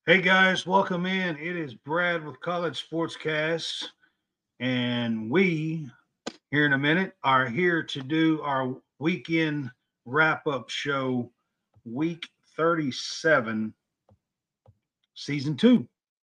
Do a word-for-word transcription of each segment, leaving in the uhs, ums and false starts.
Hey guys, welcome in. It is Brad with College Sportscast, and we here in a minute are here to do our weekend wrap up show, week thirty-seven, season two.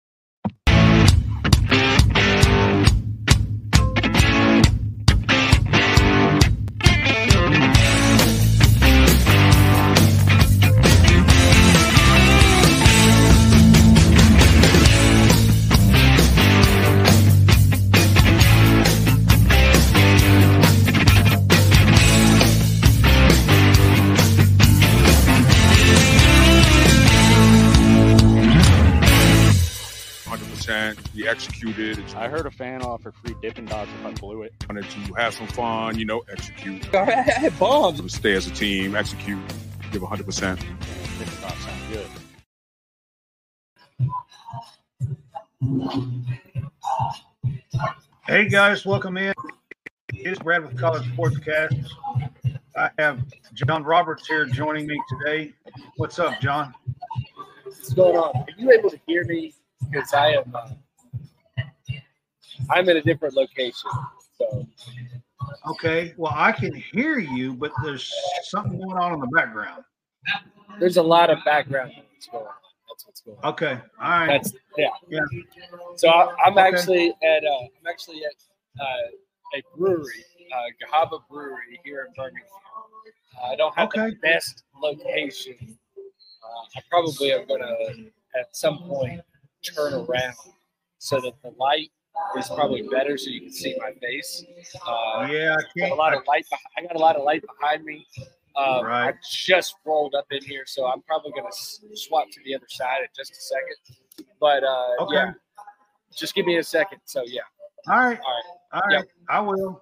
We executed. I heard a fan offer free Dippin' Dots if I blew it. Wanted to have some fun, you know, execute. I had bombs. Stay as a team, execute, give one hundred percent. Dippin' Dots sound good. Hey guys, welcome in. It is Brad with College Sportscast. I have John Roberts here joining me today. What's up, John? What's going on? Are you able to hear me? Because I am, uh, I'm in a different location. So, okay. Well, I can hear you, but there's something going on in the background. There's a lot of background noise going on. That's what's going on. Okay. All right. That's yeah. Yeah. So I, I'm okay. actually at, uh, I'm actually at uh, a brewery, uh, Gahaba Brewery here in Birmingham. Uh, I don't have okay. the best location. Uh, I probably am going to at some point turn around so that the light is probably better, so you can see my face. Uh, yeah, I can't. Got a lot of light. I got a lot of light behind me. Um, right. I just rolled up in here, so I'm probably going to swap to the other side in just a second. But uh, okay. yeah, just give me a second. So yeah. All right. All right. All right. Yep. I will.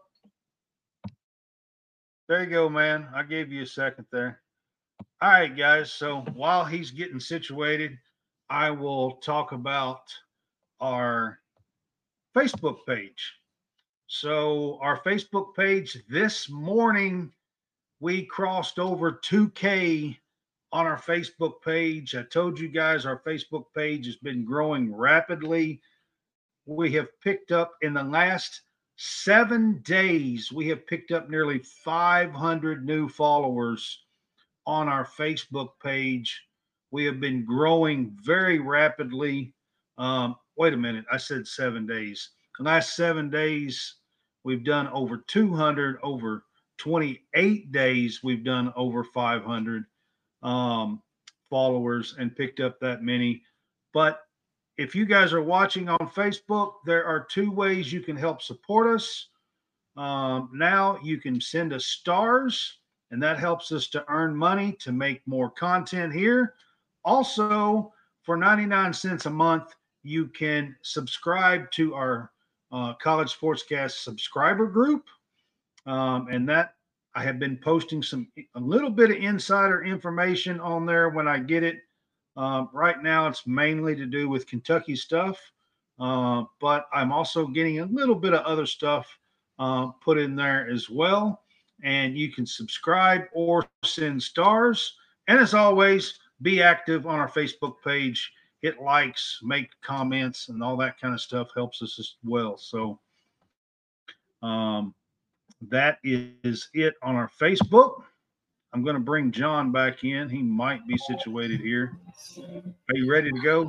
There you go, man. I gave you a second there. All right, guys. So while he's getting situated, I will talk about our Facebook page. So our Facebook page this morning, we crossed over two K on our Facebook page. I told you guys our Facebook page has been growing rapidly. We have picked up in the last seven days, we have picked up nearly five hundred new followers on our Facebook page. We have been growing very rapidly. Um, wait a minute. I said seven days. The last seven days, we've done over two hundred. Over twenty-eight days, we've done over five hundred um, followers and picked up that many. But if you guys are watching on Facebook, there are two ways you can help support us. Um, now you can send us stars, and that helps us to earn money to make more content here. Also, for ninety-nine cents a month, you can subscribe to our uh, College Sportscast subscriber group. Um, and that I have been posting some a little bit of insider information on there when I get it. Um, right now, it's mainly to do with Kentucky stuff. Uh, but I'm also getting a little bit of other stuff uh, put in there as well. And you can subscribe or send stars. And as always, be active on our Facebook page, hit likes, make comments, and all that kind of stuff helps us as well. So um, that is it on our Facebook. I'm going to bring John back in. He might be situated here. Are you ready to go?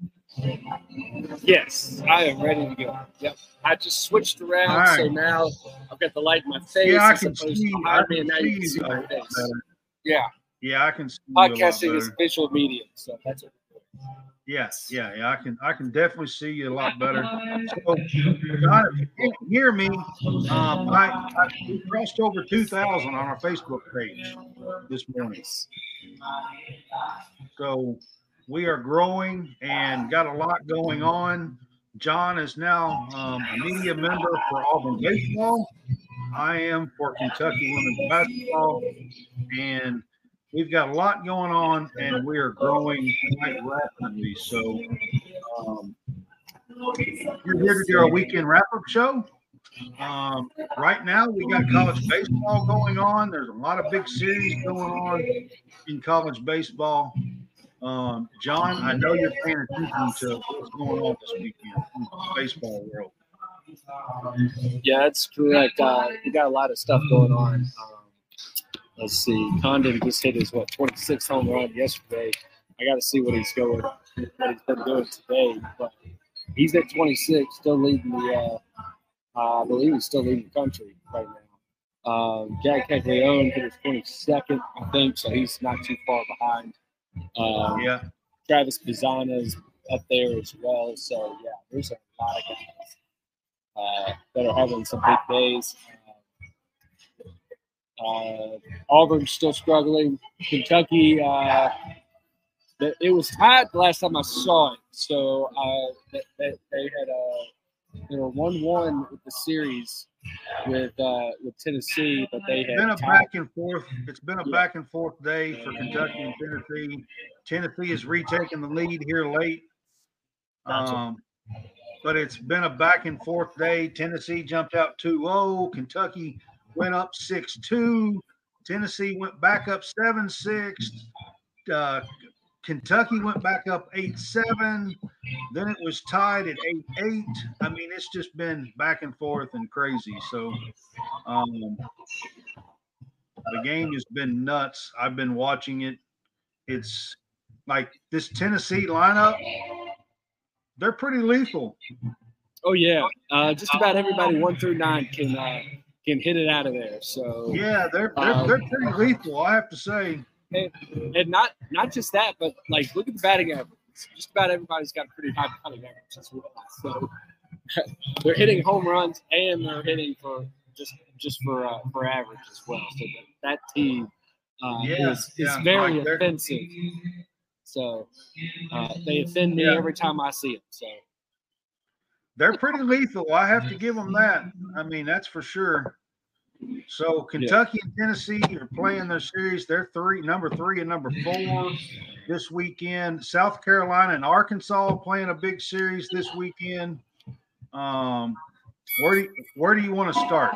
Yes, I am ready to go. Yep. I just switched around, right. So now I've got the light in my face. Yeah, I can see. I me, and now you can see my face. Better. Yeah. Yeah, I can see. Podcasting is visual medium, so that's what. Yes, yeah, yeah, I can, I can definitely see you a lot better. So, if you can't hear me, um, I, I we crossed over two thousand on our Facebook page this morning. So we are growing and got a lot going on. John is now um, a media member for Auburn baseball. I am for Kentucky women's basketball, and we've got a lot going on, and we are growing quite rapidly. So um, we're here to do our weekend wrap-up show. Um, right now, we got college baseball going on. There's a lot of big series going on in college baseball. Um, John, I know you're paying attention to what's going on this weekend in the baseball world. Yeah, that's correct. Uh, we got a lot of stuff going on. Um, let's see. Condon just hit his what twenty-sixth home run yesterday. I got to see what he's going, what he's been doing today. But he's at twenty-six, still leading the. Uh, uh, I believe he's still leading the country right now. Um, Jack Caglione hit his twenty-second, I think, so he's not too far behind. Um, Yeah. Travis Pizzana's up there as well. So yeah, there's a lot of guys uh, that are having some big days. Uh, uh, Auburn's still struggling. Kentucky, uh, th- it was tied the last time I saw it. So uh, they, they, they had a they were one one with the series with uh, with Tennessee, but they It's had been a tied. back and forth. It's been a Yeah. back and forth day for Kentucky and Tennessee. Tennessee is retaking the lead here late. Gotcha. Um, but it's been a back and forth day. Tennessee jumped out two oh. Kentucky went up six two. Tennessee went back up seven six. Uh, Kentucky went back up eight seven. Then it was tied at eight eight. I mean, it's just been back and forth and crazy. So um, the game has been nuts. I've been watching it. It's like this Tennessee lineup, they're pretty lethal. Oh yeah, uh, just about everybody one through nine can uh, can hit it out of there. So Yeah, they're they're, Um, they're pretty lethal, I have to say. and, and not not just that, but like look at the batting average. Just about everybody's got a pretty high batting average as well. So they're hitting home runs and they're hitting for just just for uh, for average as well. So that, that team uh, Yeah, is is yeah, very like they're- offensive. So uh, they offend me Yeah. every time I see them. So They're pretty lethal. I have to give them that. I mean, that's for sure. So Kentucky and Tennessee are playing their series. They're three, number three and number four this weekend. South Carolina and Arkansas playing a big series this weekend. Um, where do you, where do you want to start?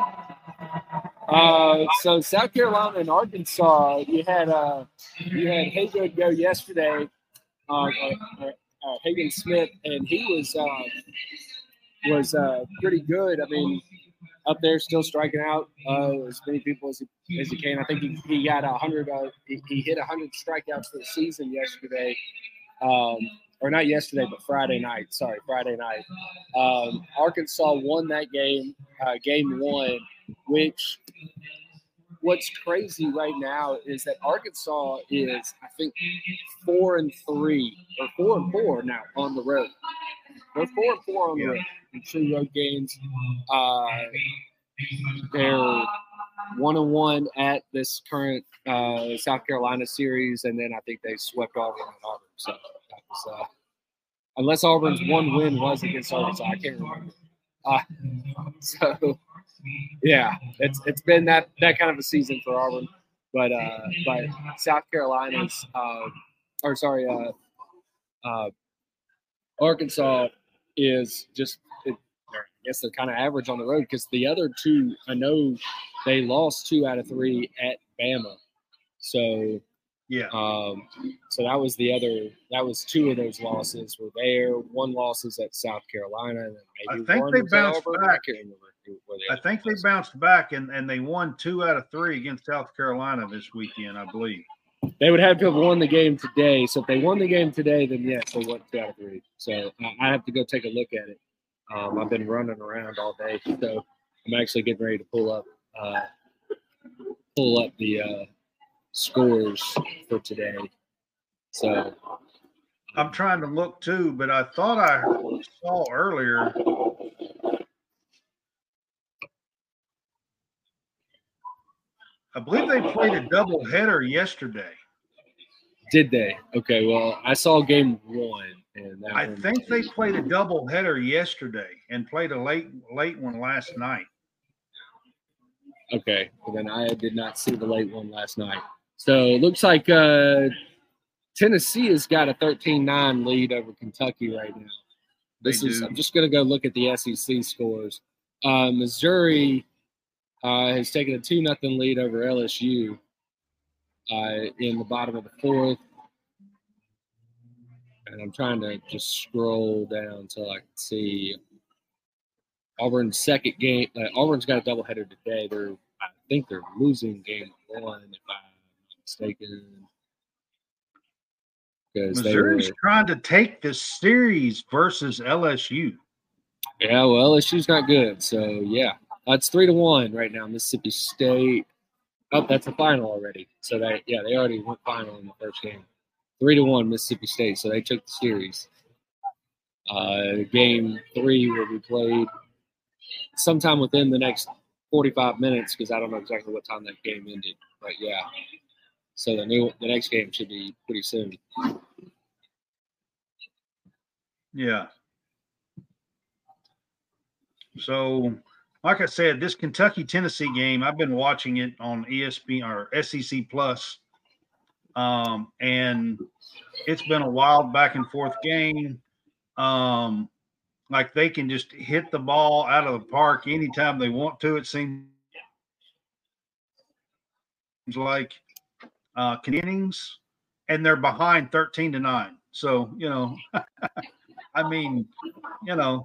Uh, so South Carolina and Arkansas, you had uh, you had Haygood go yesterday, uh, uh, uh, uh, Hagen Smith, and he was uh, was uh, pretty good. I mean, up there still striking out uh, as many people as he, as he can. I think he, he got a hundred. Uh, he, he hit a hundred strikeouts for the season yesterday. Um, or not yesterday, but Friday night. Sorry, Friday night. Um, Arkansas won that game, uh, game one, which what's crazy right now is that Arkansas is, I think, four and three or four and four now on the road. They're four and four on the Yeah. road in two road games. Uh, they're one and one at this current uh, South Carolina series, and then I think they swept Auburn at Auburn. So that was, uh, unless Auburn's one win was against Arkansas, I can't remember. Uh, so yeah, it's it's been that that kind of a season for Auburn, but uh, but South Carolina's uh, or sorry, uh, uh, Arkansas is just. It, I guess they're kind of average on the road because the other two, I know they lost two out of three at Bama. So, Yeah. um, so that was the other. That was two of those losses were there. One loss is at South Carolina, and I maybe think one they was at bounced Auburn. I back. can't remember who- where the I other think they was. bounced back and, and they won two out of three against South Carolina this weekend, I believe. They would have to have won the game today. So if they won the game today, then yes, they won two out of three. So I, I have to go take a look at it. Um, I've been running around all day, so I'm actually getting ready to pull up uh, pull up the uh, scores for today. So I'm trying to look too, but I thought I saw earlier. I believe they played a double header yesterday. did they? Okay, well, I saw game one, and that I one- think they played a double header yesterday and played a late late one last night. Okay, well, then I did not see the late one last night. So it looks like uh, Tennessee has got a thirteen nine lead over Kentucky right now. This They is. do. I'm just going to go look at the S E C scores. Uh, Missouri uh, has taken a two nothing lead over L S U uh, in the bottom of the fourth. and I'm trying to just scroll down until I can see Auburn's second game. Uh, Auburn's got a doubleheader today. They're, I think they're losing game one, if I'm not mistaken. Because they were, Missouri's trying to take this series versus L S U. yeah, well, L S U's not good. So, yeah, that's three to one right now. Mississippi State. Oh, that's the final already. So, they, yeah, they already went final in the first game. Three to one Mississippi State. So, they took the series. Uh, game three will be played sometime within the next forty-five minutes because I don't know exactly what time that game ended. But, yeah. So, the new the next game should be pretty soon. Yeah. So, like I said, this Kentucky-Tennessee game, I've been watching it on E S P N or S E C Plus, um, and it's been a wild back and forth game. Um, like they can just hit the ball out of the park anytime they want to. It seems like uh, innings, and they're behind thirteen to nine. So you know, I mean, you know.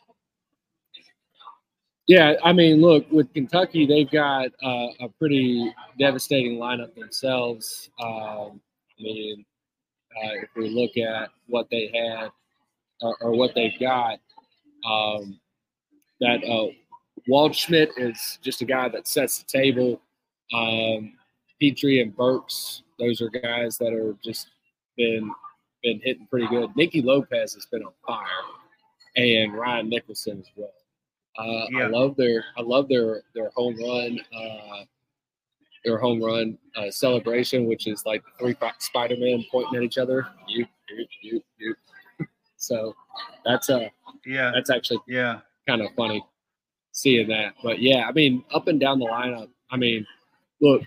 Yeah, I mean, look, with Kentucky, they've got uh, a pretty devastating lineup themselves. Um, I mean, uh, if we look at what they had or, or what they've got, um, that uh, Waldschmidt is just a guy that sets the table. Um, Petrie and Burks, those are guys that are just been been hitting pretty good. Nicky Lopez has been on fire, and Ryan Nicholson as well. Uh, Yeah. I love their I love their their home run uh, their home run uh, celebration, which is like three Spider-Man pointing at each other. You, you, you, you. So that's uh Yeah. that's actually Yeah. kind of funny seeing that. But yeah, I mean, up and down the lineup. I mean, look,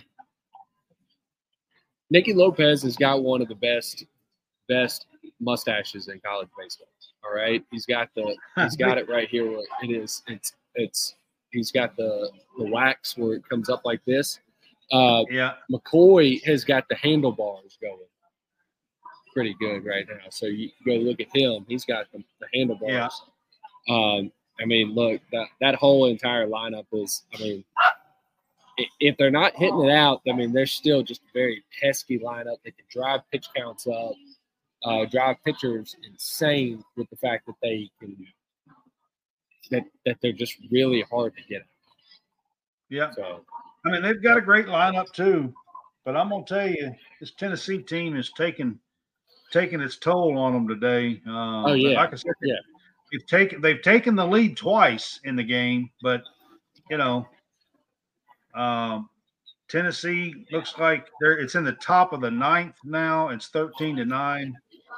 Nicky Lopez has got one of the best best mustaches in college baseball. All right, he's got the he's got it right here where it is. It's it's he's got the the wax where it comes up like this. Uh, Yeah. McCoy has got the handlebars going pretty good right now. So you go look at him. He's got the, the handlebars. Yeah. Um, I mean, look, that that whole entire lineup is. I mean, i- if they're not hitting it out, I mean, they're still just a very pesky lineup. They can drive pitch counts up. Uh, drive pitchers insane with the fact that they can that that they're just really hard to get. Yeah. So I mean, they've got a great lineup too, but I'm gonna tell you, this Tennessee team is taking taking its toll on them today. Uh, Oh, yeah. like I said, Yeah. they've taken they've taken the lead twice in the game, but you know, um, Tennessee looks like they're it's in the top of the ninth now. It's thirteen to nine.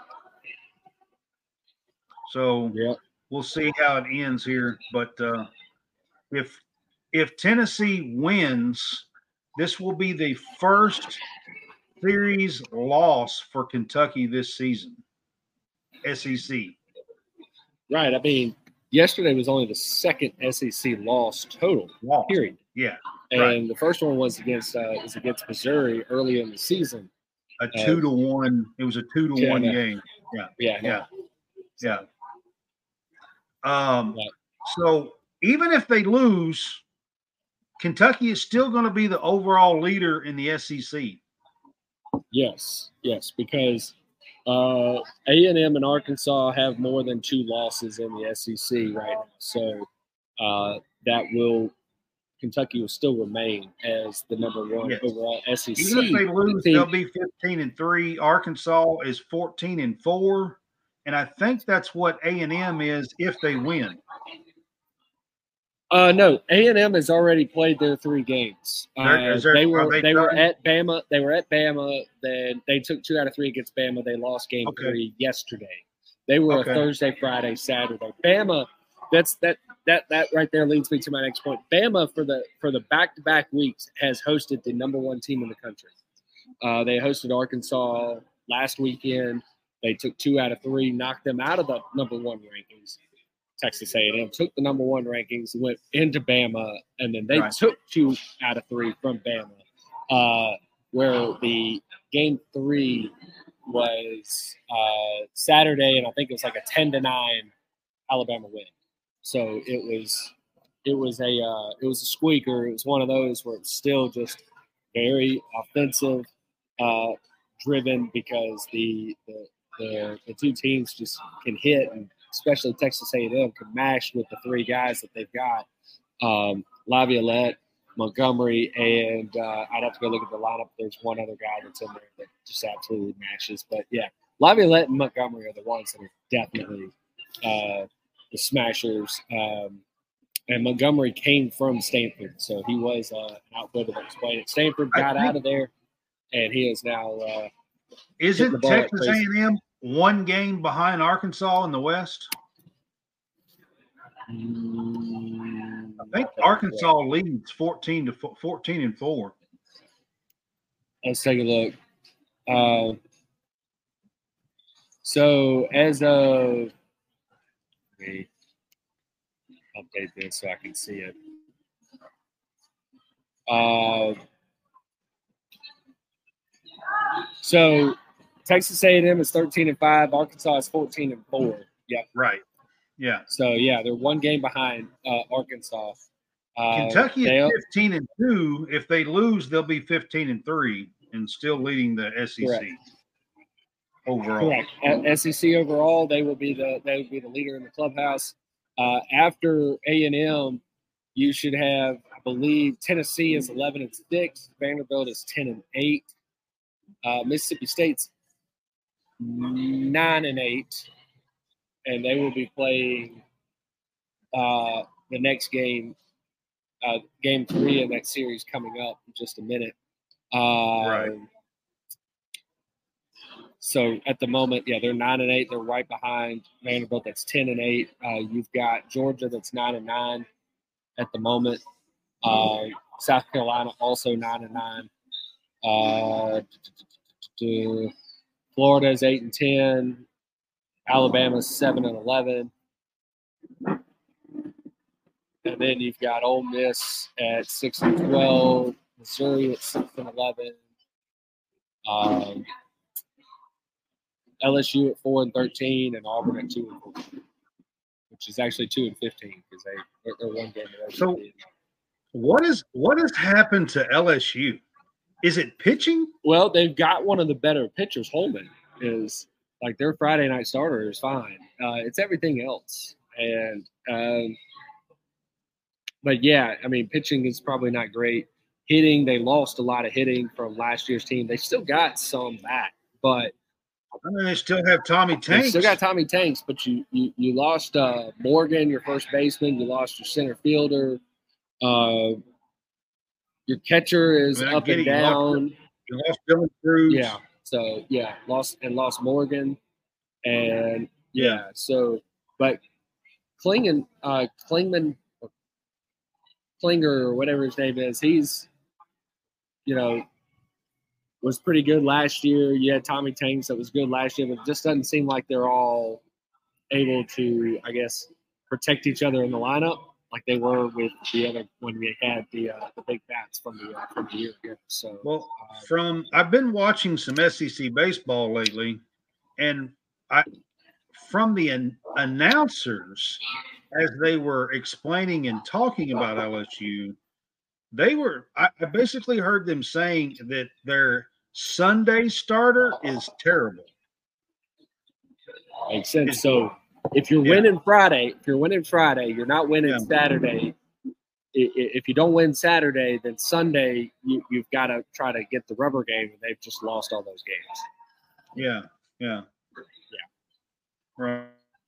So yeah, we'll see how it ends here. But uh, if if Tennessee wins, this will be the first series loss for Kentucky this season. S E C. right. I mean, yesterday was only the second S E C loss total. Loss. Period. Yeah, And right. the first one was against uh, was against Missouri early in the season. A two to one. It was a two to Yeah, one no. game. Yeah, Yeah. Yeah. Um, Right. so even if they lose, Kentucky is still going to be the overall leader in the S E C. Yes, yes, because uh, A and M and Arkansas have more than two losses in the S E C right now. So uh, that will Kentucky will still remain as the number one Yes. overall S E C. Even if they lose, team. they'll be fifteen and three. Arkansas is fourteen and four, and I think that's what A and M is if they win. Uh, no, A and M has already played their three games. There- Uh, is there- they are were they they, were done? at Bama. They were at Bama. Then they took two out of three against Bama. They lost game Okay. three yesterday. They were Okay. a Thursday, Friday, Saturday. Bama. That's that that that right there leads me to my next point. Bama for the for the back to back weeks has hosted the number one team in the country. Uh, they hosted Arkansas last weekend. They took two out of three, knocked them out of the number one rankings. Texas A and M took the number one rankings, went into Bama, and then they Right. took two out of three from Bama. Uh, where the game three was uh, Saturday, and I think it was like a ten to nine Alabama win. So it was it was a uh, it was a squeaker. It was one of those where it's still just very offensive uh, driven because the the, the the two teams just can hit, and especially Texas A and M can mash with the three guys that they've got. Um, Laviolette, Montgomery, and uh, I'd have to go look at the lineup. There's one other guy that's in there that just absolutely mashes. But, yeah, Laviolette and Montgomery are the ones that are definitely uh, the smashers. Um, and Montgomery came from Stanford, so he was uh, an outfielder that was playing at Stanford, got out of there, and he is now uh, – Isn't Texas A and M one game behind Arkansas in the West? Mm, I think Arkansas leads fourteen to fourteen and four. Let's take a look. Uh, so as of let me update this so I can see it. Uh, so Texas A and M is thirteen and five. Arkansas is fourteen and four. Yep. Right. Yeah. So yeah, they're one game behind uh, Arkansas. Uh, Kentucky they, is fifteen and two. If they lose, they'll be fifteen and three and still leading the S E C correct. overall. Correct. At S E C overall, they will be the they will be the leader in the clubhouse. Uh, after A and M, you should have, I believe, Tennessee is eleven and six. Vanderbilt is ten and eight. Uh, Mississippi State's nine and eight. And they will be playing uh, the next game, uh, game three in that series coming up in just a minute. Uh, right. So at the moment, yeah, they're nine and eight. They're right behind Vanderbilt. That's ten and eight. Uh, you've got Georgia that's nine and nine at the moment. Uh, South Carolina also nine and nine. Uh, Florida is eight and ten. Alabama's seven and eleven, and then you've got Ole Miss at six and twelve, Missouri at six and eleven, um, L S U at four and thirteen, and Auburn at two and fourteen, which is actually two and fifteen because they they're, they're one game away. So, what is what has happened to L S U? Is it pitching? Well, they've got one of the better pitchers. Holman is. Like their Friday night starter is fine. Uh, it's everything else. And, um, but yeah, I mean, pitching is probably not great. Hitting, they lost a lot of hitting from last year's team. They still got some back, but I mean, they still have Tommy they Tanks. still got Tommy Tanks, but you you, you lost uh, Morgan, your first baseman. You lost your center fielder. Uh, your catcher is up and down. You lost Dylan Cruz. Yeah. So yeah, lost and lost Morgan, and yeah, yeah. So, but Klingen, uh, Klingman, Klinger or whatever his name is, he's, you know, was pretty good last year. You had Tommy Tanks that was good last year, but it just doesn't seem like they're all able to, I guess, protect each other in the lineup like they were with the other when we had the uh, the big bats from the uh, from the year ago. So well, uh, from I've been watching some S E C baseball lately, and I from the an, announcers as they were explaining and talking about L S U, they were I, I basically heard them saying that their Sunday starter is terrible. Makes sense. So. If you're yeah. winning Friday, if you're winning Friday, you're not winning yeah. Saturday. If you don't win Saturday, then Sunday you, you've got to try to get the rubber game, and they've just lost all those games. Yeah, yeah, yeah. Right.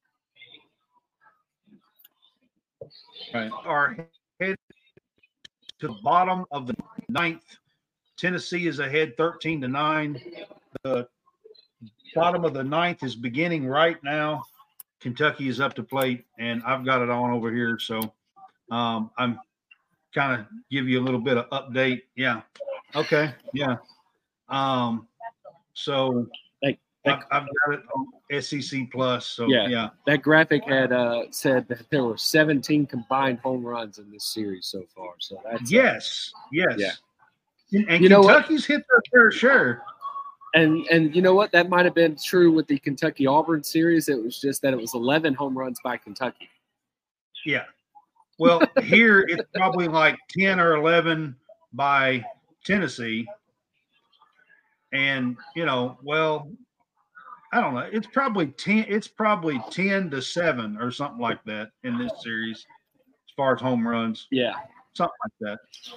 Right. Are headed to the bottom of the ninth. Tennessee is ahead thirteen to nine. The bottom of the ninth is beginning right now. Kentucky is up to plate, and I've got it on over here. So um, I'm kind of give you a little bit of update. Yeah. Okay. Yeah. Um, so like, I've, I've got it on S E C Plus. So yeah, yeah. That graphic had uh, said that there were seventeen combined home runs in this series so far. So that's yes, uh, yes. Yeah. And, and you Kentucky's hit their fair share. And and you know what? That might have been true with the Kentucky Auburn series. It was just that it was eleven home runs by Kentucky. Yeah. Well, here it's probably like ten or eleven by Tennessee. And, you know, well, I don't know. It's probably ten it's probably ten to seven or something like that in this series as far as home runs. Yeah. Something like that.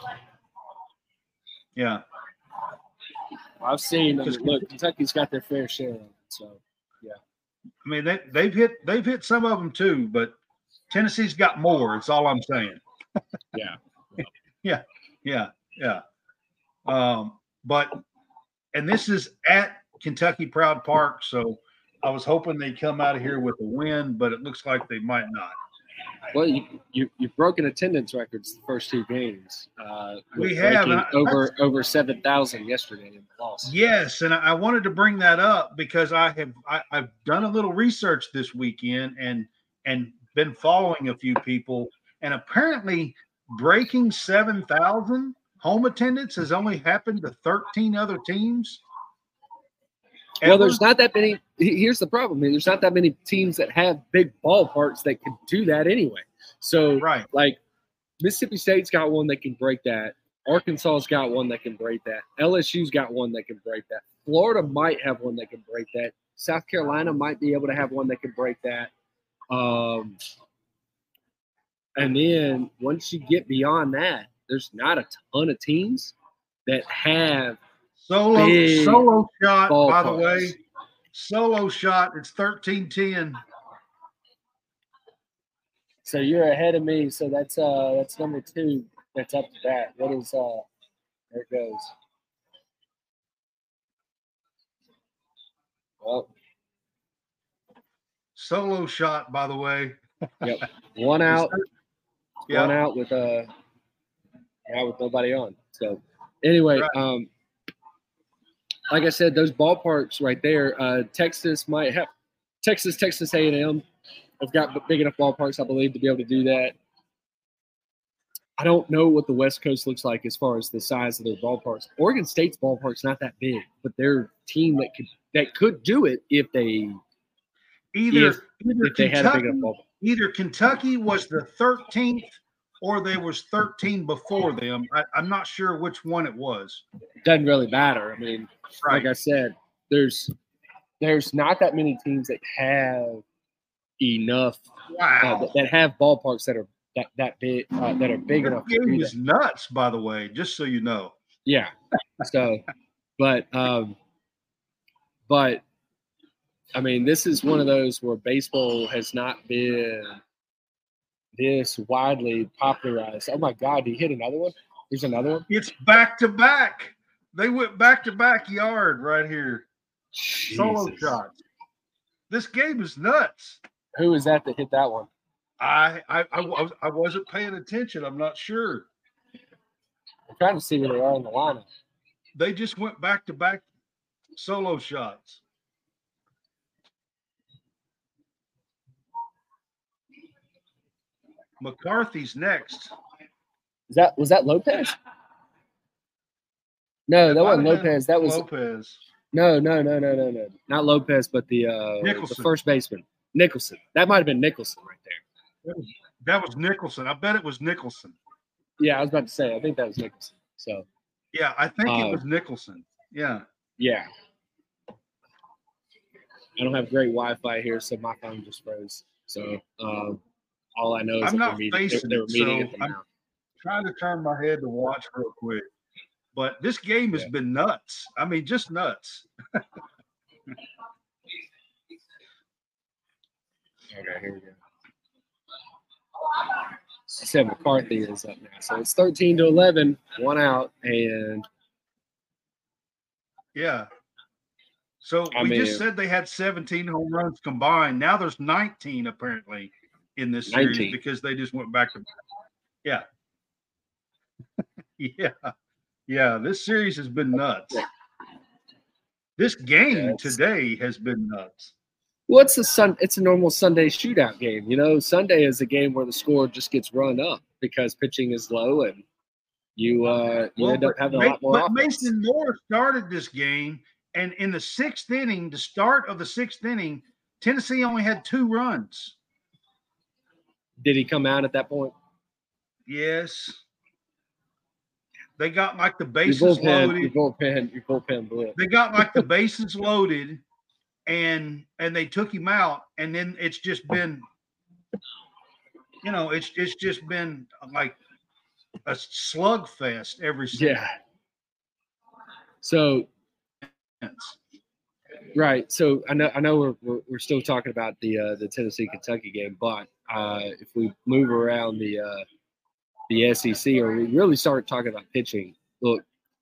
Yeah. I've seen them. Look, Kentucky's got their fair share of it. So, yeah. I mean, they they've hit they've hit some of them too, but Tennessee's got more. It's all I'm saying. Yeah. yeah. Yeah. Yeah. Um, but and this is at Kentucky Proud Park, so I was hoping they'd come out of here with a win, but it looks like they might not. Well, you, you you've broken attendance records the first two games. Uh, We have, and I- over over seven thousand yesterday in the loss. Yes, and I I wanted to bring that up because I have I, I've done a little research this weekend and and been following a few people, and apparently breaking seven thousand home attendance has only happened to thirteen other teams. Well, Ever. there's not that many. Here's the problem: there's not that many teams that have big ballparks that can do that anyway. So, Right. like Mississippi State's got one that can break that. Arkansas's got one that can break that. L S U's got one that can break that. Florida might have one that can break that. South Carolina might be able to have one that can break that. Um, and then once you get beyond that, there's not a ton of teams that have Solo big solo shot, by the ballparks. way. Solo shot, it's thirteen ten. So you're ahead of me. So that's uh that's number two. That's up to bat. What is uh? There it goes. Well, Solo shot, by the way. yep. One out. Yeah. One out with uh now with nobody on. So anyway, Right. um, like I said, those ballparks right there. Uh, Texas might have Texas, Texas A and M have got big enough ballparks, I believe, to be able to do that. I don't know what the West Coast looks like as far as the size of their ballparks. Oregon State's ballpark's not that big, but they're a team that could that could do it if they Either, if, either, if they had a big Kentucky, enough ballpark. either Kentucky was the thirteenth or they was thirteen before them. I, I'm not sure which one it was. Doesn't really matter. I mean, Right. like I said, there's there's not that many teams that have enough uh, Wow. that, that have ballparks that are that that big uh, that are big That enough to game do is that. nuts, by the way, just so you know. Yeah. So, but um, but I mean, this is one of those where baseball has not been this widely popularized. Oh my God! Did he hit another one? There's another one. It's back to back. They went back to back yard right here. Solo Jesus. shots. This game is nuts. Who is that that hit that one? I I I, was, I wasn't paying attention. I'm not sure. I'm trying to see where they are in the lineup. They just went back to back solo shots. McCarthy's next. Is that was that Lopez? No, that wasn't Might have been Lopez. That was Lopez. no, no, no, no, no, no. Not Lopez, but the uh, the Nicholson. first baseman, Nicholson. That might have been Nicholson right there. That was, that was Nicholson. I bet it was Nicholson. Yeah, I was about to say. I think that was Nicholson. So Yeah, I think Uh, it was Nicholson. Yeah. yeah, I don't have great Wi-Fi here, so my phone just froze. So um, all I know is I'm that they're not meeting, facing they were it, meeting so at the I'm- mound. Trying to turn my head to watch real quick. But this game has Yeah. been nuts. I mean, just nuts. Okay, here we go. She said McCarthy is up now, so it's thirteen to eleven, one out, and Yeah. So I we mean- just said they had seventeen home runs combined. Now there's nineteen apparently in this series nineteen. because they just went back to yeah. yeah. Yeah. This series has been nuts. This game Yeah, it's- today has been nuts. well, it's a sun. It's a normal Sunday shootout game. You know, Sunday is a game where the score just gets run up because pitching is low, and you uh, you Well, end up but, having Ma- a lot more but offense. Mason Moore started this game And in the sixth inning, the start of the sixth inning, Tennessee only had two runs. Did he come out at that point? Yes. They got like the Your bases bullpen, your loaded. bullpen, your bullpen blew it. They got like the bases loaded, and and they took him out, and then it's just been, you know, it's it's just been like a slugfest ever since. Yeah. So right. So I know I know we're we're, we're still talking about the uh, the Tennessee Kentucky game, but uh, if we move around the uh, the S E C, or we really start talking about pitching, look,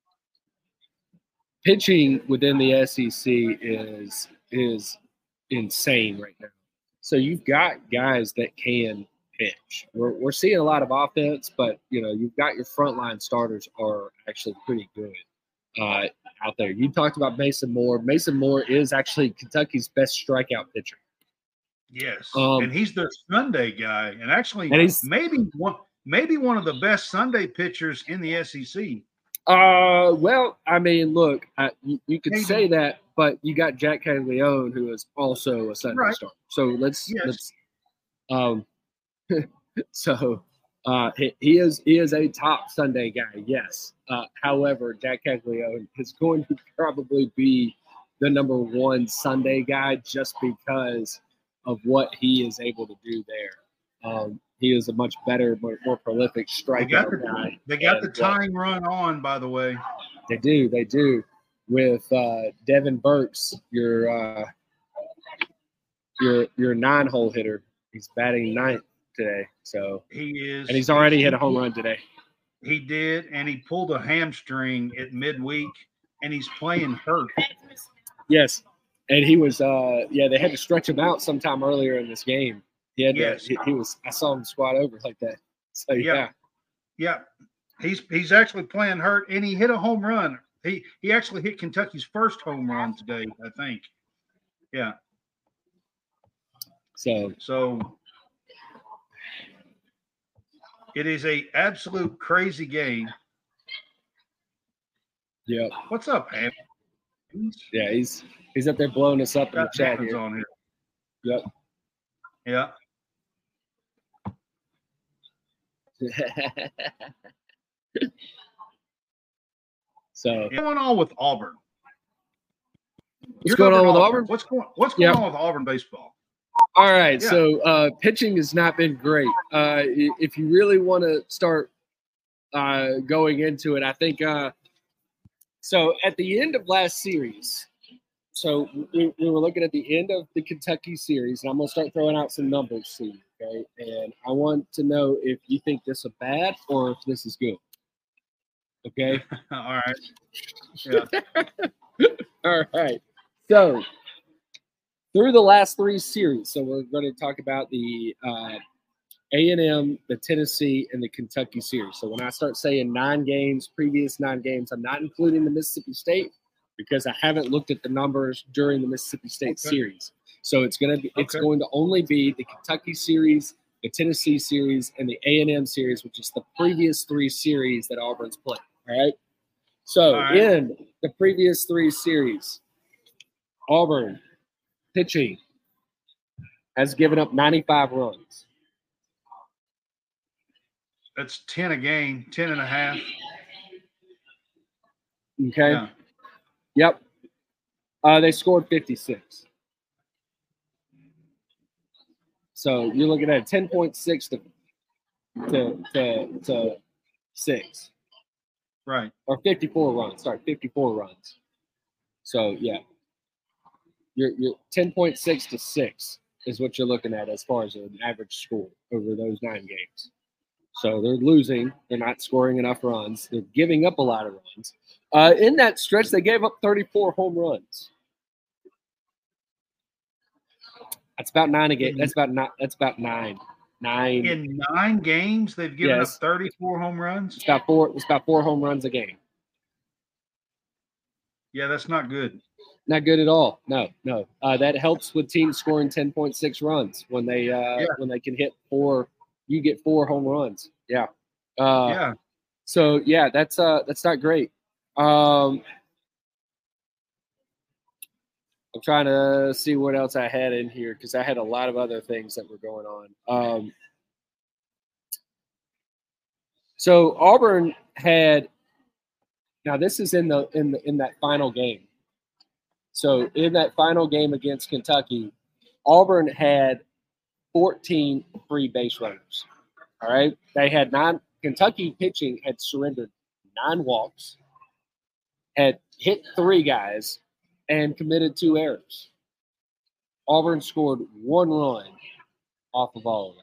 pitching within the S E C is is insane right now. So you've got guys that can pitch. We're we're seeing a lot of offense, but you know you've got your frontline starters are actually pretty good uh, out there. You talked about Mason Moore. Mason Moore is actually Kentucky's best strikeout pitcher. Yes, Um, and he's the Sunday guy, and actually And he's- maybe one maybe one of the best Sunday pitchers in the S E C. Uh, well, I mean, look, I, you, you could Maybe. say that, but you got Jack Caglione, who is also a Sunday Right. star. So let's Yes. let's um, so uh, he, he is he is a top Sunday guy, yes. Uh, however, Jack Caglione is going to probably be the number one Sunday guy just because of what he is able to do there. Um, he is a much better, more, more prolific They got strikeout the, guy. they got the And what- tying run on, by the way. They do, they do. With uh, Devin Burks, your uh, your your nine hole hitter, he's batting ninth today. So He is, and he's already hit a home run today. He did, and he pulled a hamstring at midweek, and he's playing hurt. Yes, and he was uh, yeah. They had to stretch him out sometime earlier in this game. He had Yes. to, he, he was. I saw him squat over like that. So yeah, Yeah. Yeah, he's he's actually playing hurt, and he hit a home run. He he actually hit Kentucky's first home run today, I think. Yeah, so so it is a absolute crazy game. yeah, What's up, Ham? yeah. He's he's up there blowing us up in the Got chat Hammond's here. on here. Yep. Yeah. So What's going on with Auburn? what's You're going on talking with Auburn? What's going What's going Yep. on with Auburn baseball? All right, Yeah. so uh, pitching has not been great. Uh, i- if you really want to start uh, going into it, I think uh, so. At the end of last series, so we, we were looking at the end of the Kentucky series, and I'm going to start throwing out some numbers to you, okay? And I want to know if you think this is bad or if this is good. Okay. All right. Yeah. All right. So through the last three series, so we're going to talk about the uh, A and M, the Tennessee, and the Kentucky series. So when I start saying nine games, previous nine games, I'm not including the Mississippi State because I haven't looked at the numbers during the Mississippi State Okay. series. So it's going to be it's Okay. going to only be the Kentucky series, the Tennessee series, and the A and M series, which is the previous three series that Auburn's played. All right. So All right. in the previous three series, Auburn pitching has given up ninety-five runs. That's ten a game, ten and a half. Okay. Yeah. Yep. Uh, they scored fifty-six. So you're looking at ten point six to to to, to six. Right. Or fifty-four runs. Sorry, fifty-four runs. So yeah, you're you're ten point six to six is what you're looking at as far as an average score over those nine games. So they're losing. They're not scoring enough runs. They're giving up a lot of runs. Uh, in that stretch, they gave up thirty-four home runs. That's about nine a game. That's about not. That's about nine. Nine. In nine games, they've given Yes. up thirty-four home runs. It's about four. It's about four home runs a game. Yeah, that's not good. Not good at all. No, no. Uh, that helps with teams scoring ten point six runs when they uh, Yeah. when they can hit four. You get four home runs. Yeah. Uh, yeah. So yeah, that's uh that's not great. Um, I'm trying to see what else I had in here because I had a lot of other things that were going on. Um, so Auburn had now this is in the in the in that final game. So in that final game against Kentucky, Auburn had fourteen free base runners. All right, they had nine. Kentucky pitching had surrendered nine walks, had hit three guys, and committed two errors. Auburn scored one run off of all of them.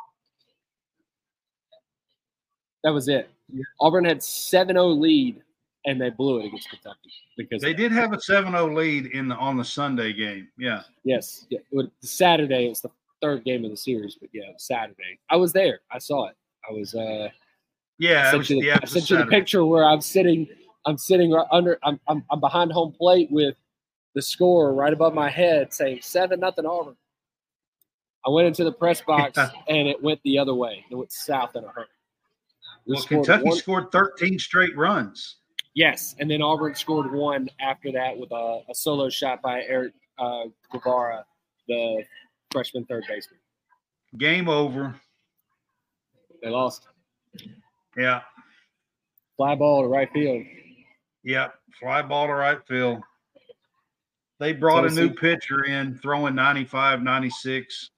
That was it. Auburn had seven oh lead, and they blew it against Kentucky because They did have a seven oh lead in the on the Sunday game. Yeah. Yes, yeah, it was Saturday. It was the third game of the series, but yeah, it was Saturday. I was there. I saw it. I was. Uh, Yeah, I it sent was, you the, yeah, it I was sent you the Saturday. picture where I'm sitting. I'm sitting right under. I'm, I'm I'm behind home plate with the score right above my head, saying seven nothing Auburn. I went into the press box Yeah. and it went the other way. It went south in a hurry. We Well, scored Kentucky one- scored thirteen straight runs. Yes, and then Auburn scored one after that with a, a solo shot by Eric uh, Guevara, the freshman third baseman. Game over. They lost. Yeah. Fly ball to right field. Yep. Fly ball to right field. They brought a So, new see- pitcher in, throwing ninety-five, ninety-six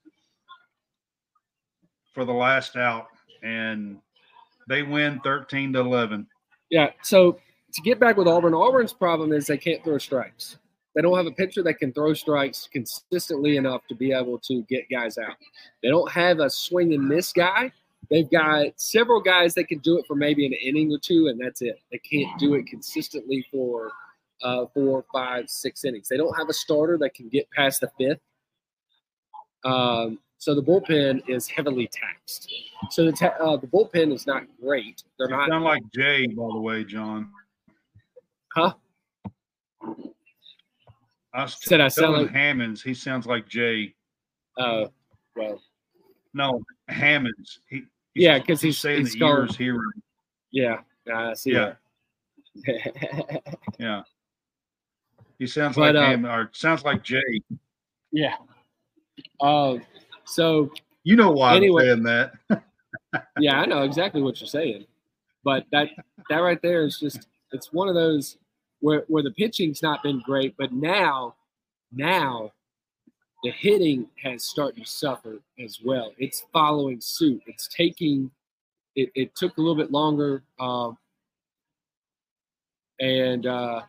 for the last out, and they win thirteen to eleven. Yeah, so to get back with Auburn, Auburn's problem is they can't throw strikes. They don't have a pitcher that can throw strikes consistently enough to be able to get guys out. They don't have a swing and miss guy. They've got several guys that can do it for maybe an inning or two, and that's it. They can't do it consistently for uh, four, five, six innings. They don't have a starter that can get past the fifth. Um, so the bullpen is heavily taxed. So the, ta- uh, the bullpen is not great. They're You not. sound like Jay, by the way, John. Huh? I was Said I sound telling like- Hammonds. He sounds like Jay. Uh, well, No, Hammonds. He, Yeah, 'cause he's- saying he's the called- ears hearing. yeah, I see Yeah. that. Yeah. He sounds But, like uh, him, or sounds like Jay. yeah. Um. So You know why Anyway. I'm saying that. yeah, I know exactly what you're saying, but that that right there is just it's one of those where where the pitching's not been great, but now now the hitting has started to suffer as well. It's following suit. It's taking it. It took a little bit longer, um, and uh,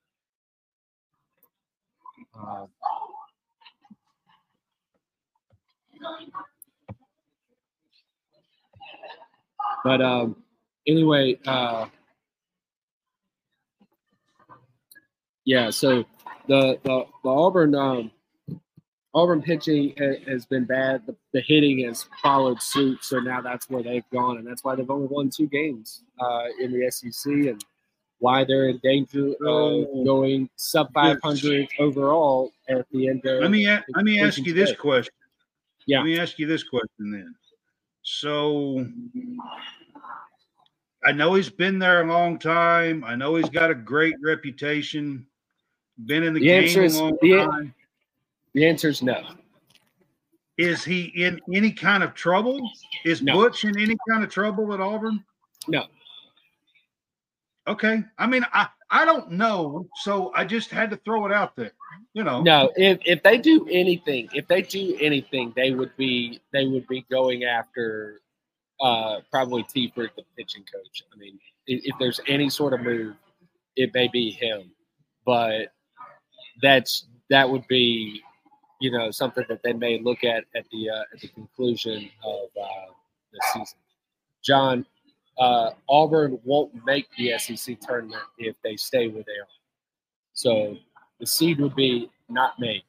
uh, but um, anyway, uh, yeah. So the the, the Auburn um, Auburn pitching ha- has been bad. The, the hitting has followed suit. So now that's where they've gone, and that's why they've only won two games uh, in the S E C, and why they're in danger of Oh. going sub five hundred overall at the end of. Let me a- let me ask you this today. question. Yeah. Let me ask you this question then. So I know he's been there a long time. I know he's got a great reputation. Been in the, The game answer a is long the, time. the answer is no. Is he in any kind of trouble? Is No. Butch in any kind of trouble at Auburn? No. Okay. I mean, I, I don't know. So I just had to throw it out there. You know. No, if if they do anything, if they do anything, they would be they would be going after uh, probably T-Ford, the pitching coach. I mean, if, if there's any sort of move, it may be him, but that's that would be you know something that they may look at at the uh, at the conclusion of uh, the season. John, uh, Auburn won't make the S E C tournament if they stay where they are. So the seed would be not made.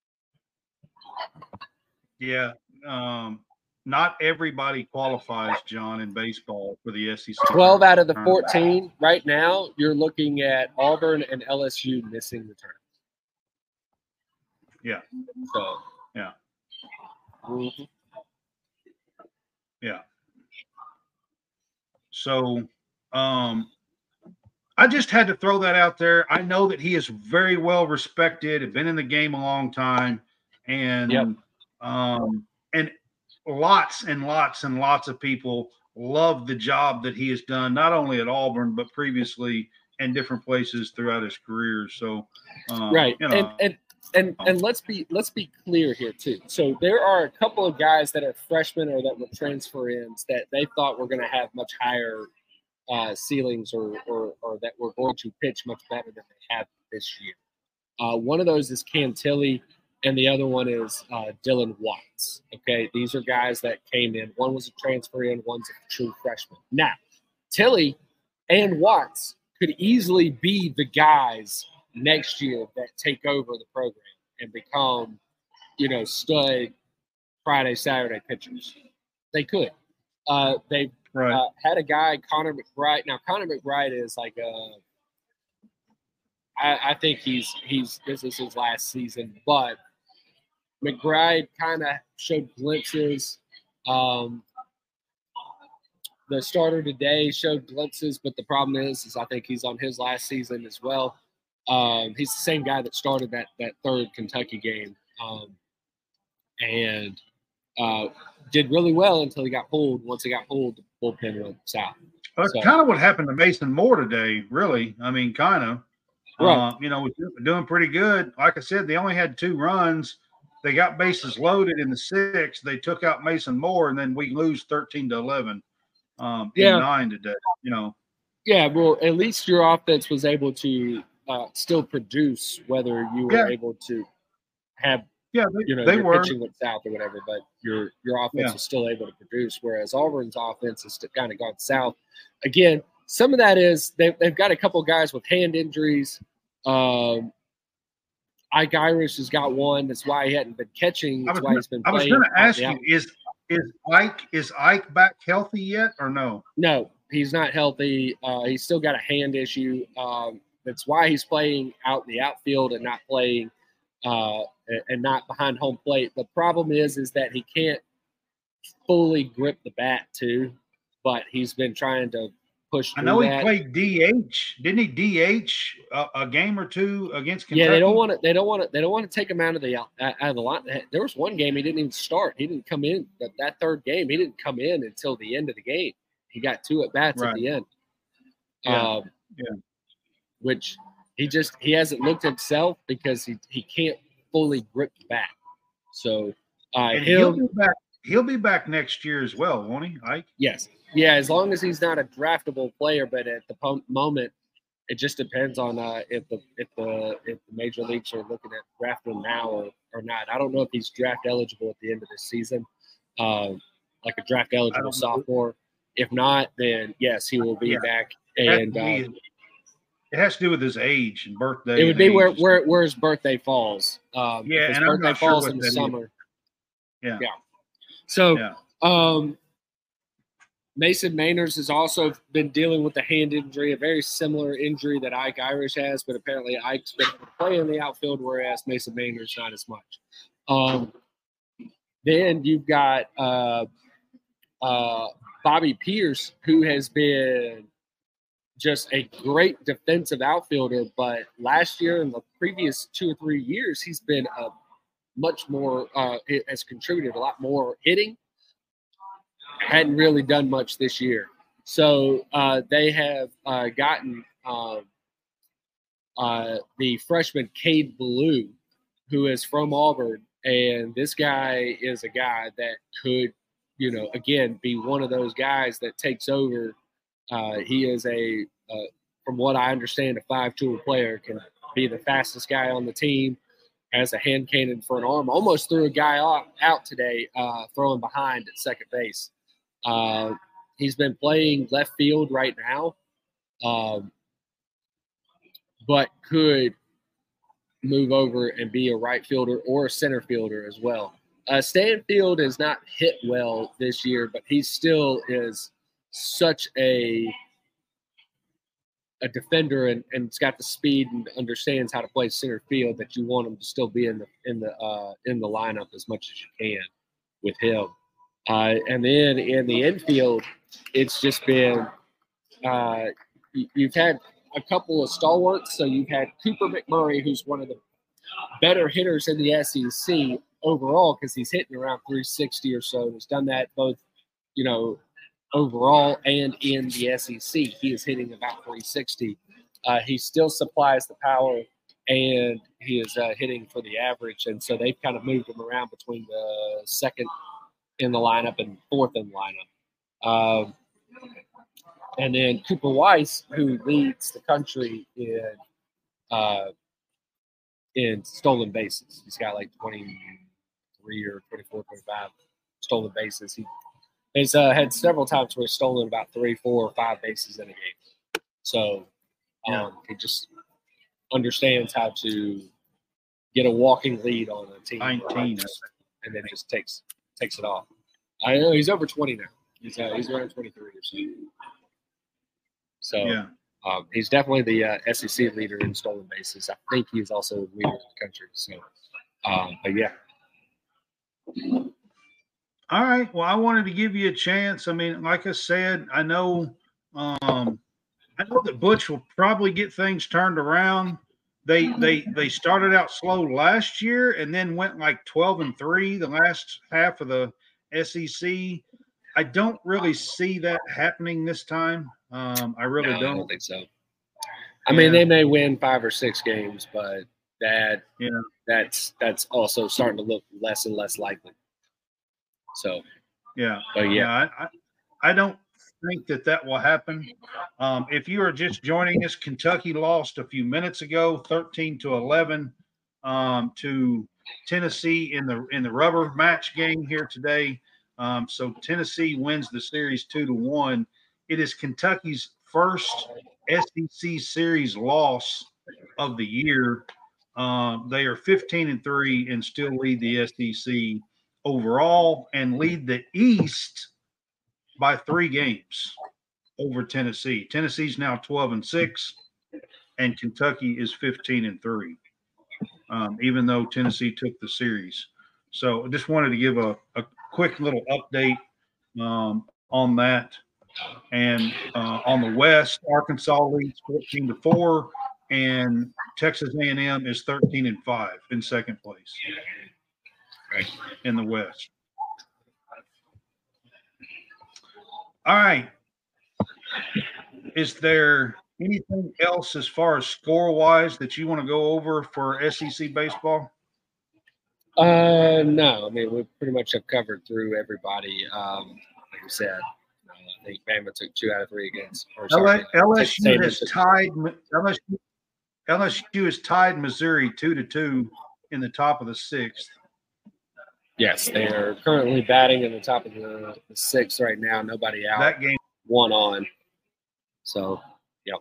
Yeah. Um, not everybody qualifies, John, in baseball for the S E C. twelve out of the tournament. fourteen right now, you're looking at Auburn and L S U missing the tournament. Yeah. So. Yeah. Mhm. Yeah. So, um, I just had to throw that out there. I know that he is very well respected, had been in the game a long time, and Yep. um, and lots and lots and lots of people love the job that he has done, not only at Auburn but previously in different places throughout his career. So, um, right, you know, and and and and let's be let's be clear here too. So there are a couple of guys that are freshmen or that were transfer ins that they thought were going to have much higher uh, ceilings or, or or that were going to pitch much better than they have this year. Uh, one of those is Cantilli, and the other one is uh, Dylan Watts. Okay, these are guys that came in. One was a transfer in, one's a true freshman. Now, Tilly and Watts could easily be the guys next year that take over the program and become, you know, stud Friday, Saturday pitchers. They could. Uh, they right. uh, had a guy, Connor McBride. Now, Connor McBride is like a I, I think he's he's this is his last season, but McBride kind of showed glimpses. Um, the starter today showed glimpses, but the problem is, is I think he's on his last season as well. Um, he's the same guy that started that that third Kentucky game, um, and uh, did really well until he got pulled. Once he got pulled, the bullpen went south. That's so, kind of what happened to Mason Moore today, really. I mean, kind of. Right. Uh, you know, was doing pretty good. Like I said, they only had two runs. They got bases loaded in the sixth. They took out Mason Moore, and then we lose thirteen to eleven um, yeah. in nine today. You know. Yeah, well, at least your offense was able to uh, still produce, whether you were Yeah. able to have, yeah, they, you know, they your were. pitching went south or whatever, but your your offense Yeah. was still able to produce, whereas Auburn's offense has kind of gone south. Again, some of that is they've, they've got a couple of guys with hand injuries. Um, Ike Irish has got one. That's why he hadn't been catching. That's I was, why he's been I was playing. going to ask out- you: Is is Ike is Ike back healthy yet, or no? No, he's not healthy. Uh, he's still got a hand issue. Um, that's why he's playing out in the outfield and not playing uh, and not behind home plate. The problem is, is that he can't fully grip the bat too. But he's been trying to push through I know he that. played D H. Didn't he D H a, a game or two against Kentucky? Yeah, they don't want to. They don't want to. They don't want to take him out of the out of the line. There was one game he didn't even start. He didn't come in that, that third game. He didn't come in until the end of the game. He got two at bats Right. at the end. Yeah. Um, Yeah. Which he just he hasn't looked himself because he he can't fully grip the bat. So uh, And he'll him, be back. He'll be back next year as well, won't he, Ike? yes, yeah, as long as he's not a draftable player. But at the po- moment, it just depends on uh, if the if the if the major leagues are looking at drafting him now or, or not. I don't know if he's draft eligible at the end of this season, uh, like a draft eligible don't know. sophomore. If not, then yes, he will be Yeah. back. It has And to uh, be- it has to do with his age and birthday. it would and be age where and where stuff. where his birthday falls. Um, Yeah, if his and I'm birthday not sure falls what in the that is. summer. Yeah. Yeah. So, Yeah. um, Mason Mainers has also been dealing with a hand injury, a very similar injury that Ike Irish has, but apparently Ike's been playing in the outfield, whereas Mason Mainers not as much. Um, then you've got uh, uh, Bobby Pierce, who has been just a great defensive outfielder, but last year and the previous two or three years, he's been a much more uh, has contributed a lot more hitting. Hadn't really done much this year, so uh, they have uh, gotten uh, uh, the freshman Cade Ballou, who is from Auburn, and this guy is a guy that could, you know, again be one of those guys that takes over. Uh, he is a, uh, from what I understand, a five-tool player, can be the fastest guy on the team. Has a hand cannon for an arm. Almost threw a guy out, out today, uh, throwing behind at second base. Uh, he's been playing left field right now, um, but could move over and be a right fielder or a center fielder as well. Uh, Stanfield has not hit well this year, but he still is such a a defender and, and has got the speed and understands how to play center field that you want him to still be in the in the uh, in the lineup as much as you can with him. Uh, and then in the infield, it's just been uh, you, you've had a couple of stalwarts. So you've had Cooper McMurray, who's one of the better hitters in the S E C overall because he's hitting around three sixty or so. He's done that both, you know, overall and in the S E C. He is hitting about three sixty. Uh, he still supplies the power, and he is uh, hitting for the average. And so they've kind of moved him around between the second in the lineup and fourth in the lineup. Um, and then Cooper Weiss, who leads the country in uh, in stolen bases. He's got like twenty-three or twenty-four, twenty-five stolen bases. He has uh, had several times where he's stolen about three, four, or five bases in a game. So um, Yeah. he just understands how to get a walking lead on a team, nineteen. and then just takes takes it off. I know he's over twenty now. He's uh, he's around twenty-three or so. So Yeah. um, he's definitely the uh, S E C leader in stolen bases. I think he is also the leader in the country. So, um, but yeah, All right. Well, I wanted to give you a chance. I mean, like I said, I know um I know that Butch will probably get things turned around. They they they started out slow last year and then went like twelve and three the last half of the S E C. I don't really see that happening this time. Um, I really no, I don't. don't think so. I mean, Yeah. they may win five or six games, but that Yeah. that's that's also starting to look less and less likely. So, Yeah. but yeah, Yeah, I, I, I don't think that that will happen. Um, if you are just joining us, Kentucky lost a few minutes ago, thirteen to eleven, um, to Tennessee in the in the rubber match game here today. Um, so Tennessee wins the series two to one. It is Kentucky's first S E C series loss of the year. Um, they are fifteen and three and still lead the S E C overall and lead the East by three games over Tennessee. Tennessee's now twelve and six, and Kentucky is fifteen and three, um, even though Tennessee took the series. So I just wanted to give a, a quick little update um, on that. And uh, on the West, Arkansas leads fourteen to four, and Texas A and M is thirteen and five in second place right. in the West. All right. Is there anything else as far as score wise that you want to go over for S E C baseball? Uh, no, I mean we pretty much have covered through everybody. Um, like we said, uh, I think Bama took two out of three against. Or sorry, L S U Texas has took- tied L S U, L S U has tied Missouri two to two in the top of the sixth. Yes, they are currently batting in the top of the, the sixth right now. Nobody out. That game, One on. So, yep.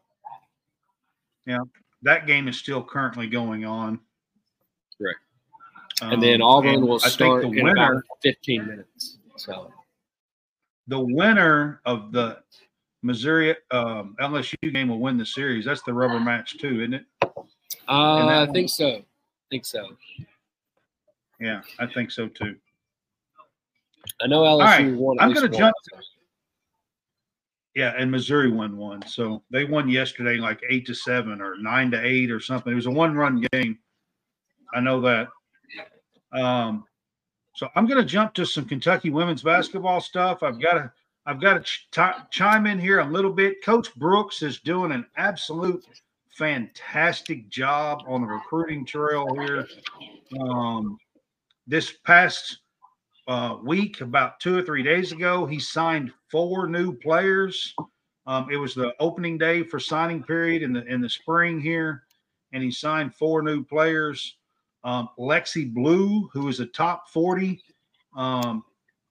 that game is still currently going on. Correct. Um, And then Auburn and will I think start the in winner, about fifteen minutes. So, the winner of the Missouri um, L S U game will win the series. That's the rubber match too, isn't it? uh, that I one- think so. I think so. Yeah, I think so too. I know L S U right, won. At I'm least gonna one, jump- so. Yeah, and Missouri won one. So they won yesterday like eight to seven or nine to eight or something. It was a one run game. I know that. Um, so I'm going to jump to some Kentucky women's basketball stuff. I've got to I've got to ch- t- chime in here a little bit. Coach Brooks is doing an absolute fantastic job on the recruiting trail here. Um, this past uh, week, about two or three days ago, he signed four new players. Um, it was the opening day for signing period in the in the spring here, and he signed four new players. Um, Lexi Blue, who is a top forty um,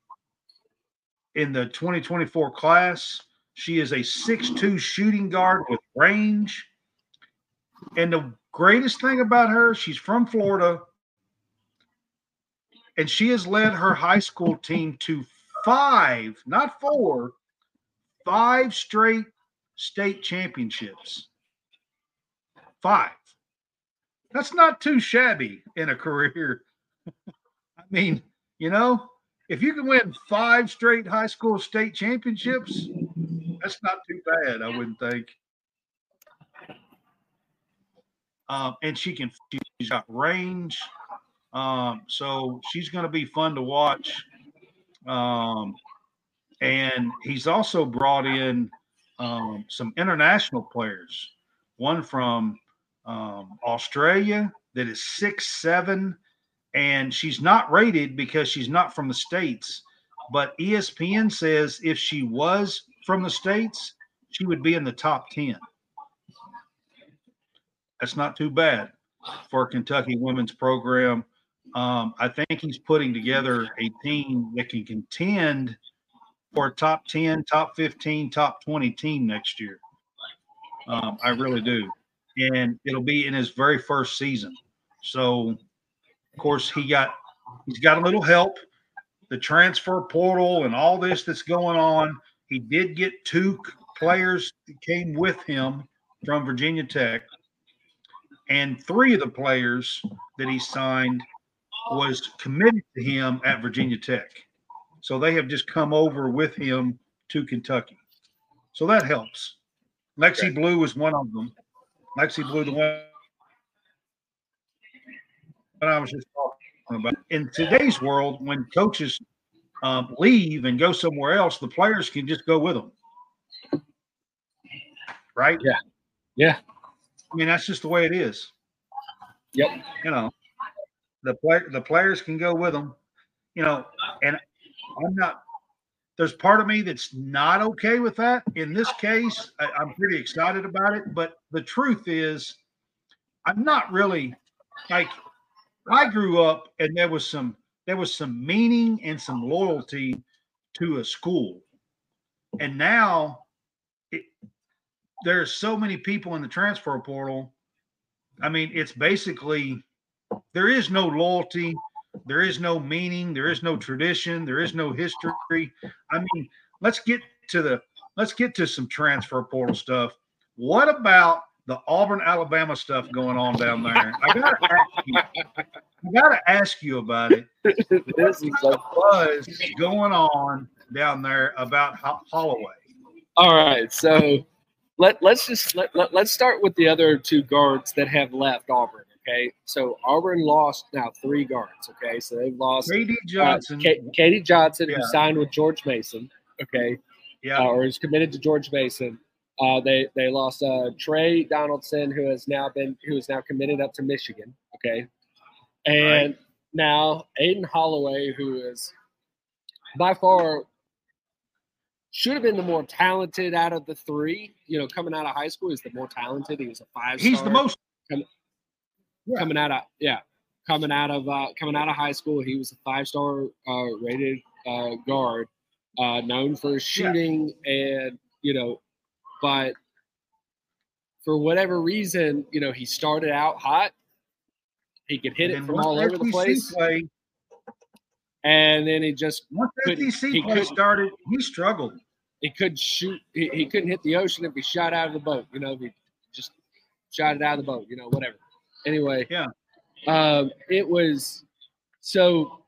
in the twenty twenty-four class. She is a six two shooting guard with range. And the greatest thing about her, she's from Florida, and she has led her high school team to five, not four, five straight state championships. Five. That's not too shabby in a career. I mean, you know, if you can win five straight high school state championships, that's not too bad, I wouldn't think. um, and she can. She's got range, um, so she's going to be fun to watch. Um, and he's also brought in um, some international players. One from um, Australia that is six seven, and she's not rated because she's not from the States. But E S P N says if she was from the States, she would be in the top ten. That's not too bad for a Kentucky women's program. Um, I think he's putting together a team that can contend for a top ten, top fifteen, top twenty team next year. Um, I really do. And it'll be in his very first season. So, of course, he got he's got a little help. The transfer portal and all this that's going on. He did get two players that came with him from Virginia Tech. And three of the players that he signed was committed to him at Virginia Tech. So they have just come over with him to Kentucky. So that helps. Lexi okay. Blue was one of them. Lexi Blue, the one I was just talking about. In today's world, when coaches um, leave and go somewhere else, the players can just go with them. Right? Yeah. Yeah. I mean, that's just the way it is. Yep. You know, the play, the players can go with them, you know, and I'm not, there's part of me that's not okay with that. In this case, I, I'm pretty excited about it. But the truth is, I'm not really like, I grew up and there was some, there was some meaning and some loyalty to a school. And now it, there's so many people in the transfer portal. I mean, it's basically, there is no loyalty. There is no meaning. There is no tradition. There is no history. I mean, let's get to the, let's get to some transfer portal stuff. What about the Auburn, Alabama stuff going on down there? I gotta ask you, I gotta ask you about it. This is like buzz going on down there about Holloway. All right, so let let's just let, let let's start with the other two guards that have left Auburn. Okay, so Auburn lost now three guards. Okay, so they've lost Katie Johnson, uh, K- Katie Johnson, yeah. who signed with George Mason. Okay, yeah, uh, or is committed to George Mason. Uh, they they lost uh, Trey Donaldson, who has now been who is now committed up to Michigan. Okay, and right. now Aiden Holloway, who is by far should have been the more talented out of the three. You know, coming out of high school, he's the more talented. He was a five. He's the most coming, yeah. coming out of yeah, coming out of uh, coming out of high school. He was a five star uh, rated uh, guard, uh, known for his shooting yeah. and you know. But for whatever reason, you know, he started out hot. He could hit it from all over the place. Play, and then he just once S E C play started, he struggled. He couldn't shoot. He, he couldn't hit the ocean if he shot out of the boat. You know, if he just shot it out of the boat. You know, whatever. Anyway, yeah. Um, it was so.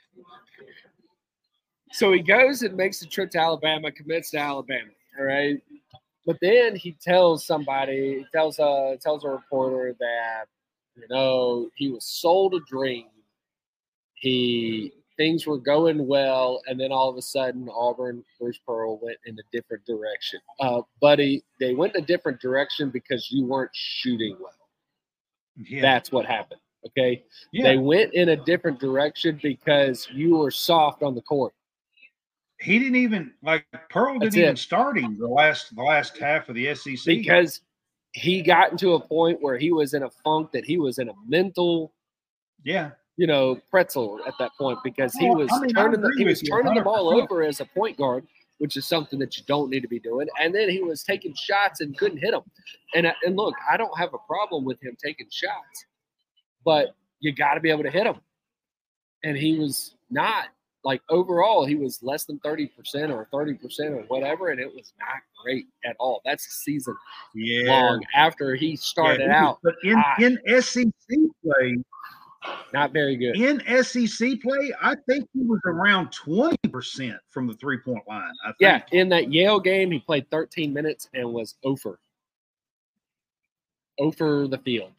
So he goes and makes the trip to Alabama, commits to Alabama. All right. But then he tells somebody, he tells a tells a reporter that, you know, he was sold a dream. He things were going well, and then all of a sudden, Auburn, Bruce Pearl went in a different direction. Uh, buddy, they went in a different direction because you weren't shooting well. Yeah. That's what happened. Okay, yeah. They went in a different direction because you were soft on the court. He didn't even like Pearl didn't That's even it. start him the last the last half of the S E C because he got into a point where he was in a funk that he was in a mental, yeah, you know, pretzel at that point because he well, was I mean, turning the, he was you, turning one hundred percent. the ball over as a point guard, which is something that you don't need to be doing. And then he was taking shots and couldn't hit them. And and look, I don't have a problem with him taking shots, but you got to be able to hit them. And he was not. Like, overall, he was less than thirty percent or thirty percent or whatever, and it was not great at all. That's a season yeah. long after he started yeah, out. But in, high. in S E C play, not very good. In S E C play, I think he was around twenty percent from the three-point line. I think. Yeah, in that Yale game, he played thirteen minutes and was over. Over the field.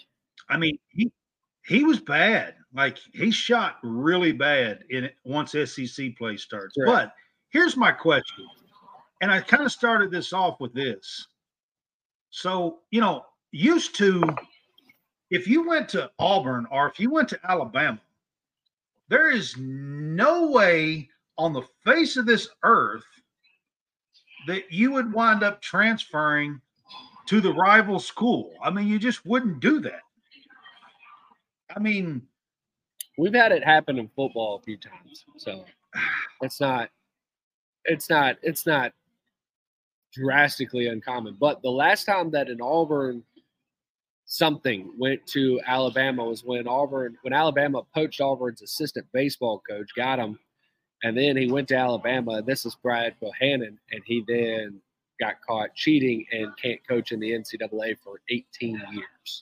I mean, he he was bad. Like he shot really bad in it once S E C play starts. Right. But here's my question, and I kind of started this off with this. So you know, used to, if you went to Auburn or if you went to Alabama, there is no way on the face of this earth that you would wind up transferring to the rival school. I mean, you just wouldn't do that. I mean, We've had it happen in football a few times, so it's not, it's not, it's not drastically uncommon. But the last time that an Auburn something went to Alabama was when Auburn, when Alabama poached Auburn's assistant baseball coach, got him, and then he went to Alabama. This is Brad Bohannon, and he then got caught cheating and can't coach in the N C double A for eighteen years.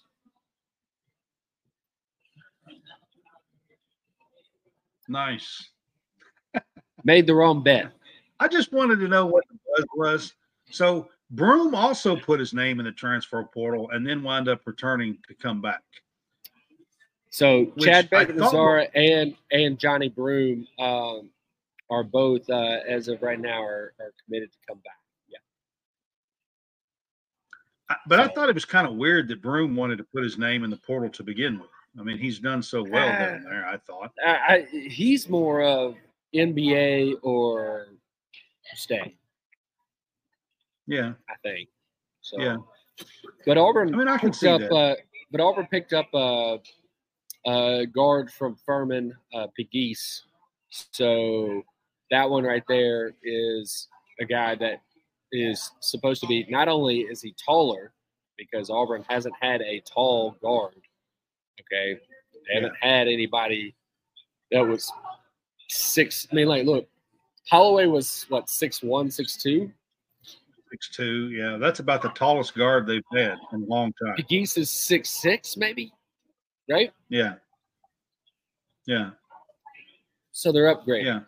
nice. Made the wrong bet. I just wanted to know what the buzz was. So Broom also put his name in the transfer portal and then wound up returning to come back. So Which Chad I thought Baker-Mazara and and Johnny Broom um, are both, uh, as of right now, are, are committed to come back. Yeah. I- But I thought it was kind of weird that Broom wanted to put his name in the portal to begin with. I mean, he's done so well Ah. down there, I thought. I, I, he's more of N B A or stay, Yeah. I think. So, Yeah. But Auburn I mean, I can picked see up. that. Uh, but Auburn picked up a, a guard from Furman, uh, Pegues. So that one right there is a guy that is supposed to be. Not only is he taller, because Auburn hasn't had a tall guard. Okay, they haven't had anybody that was six. I mean, like, look, Holloway was what six one, six two. six two. Yeah, that's about the tallest guard they've had in a long time. Pegues is six six, maybe, right? Yeah. Yeah. So they're upgrading. Yeah.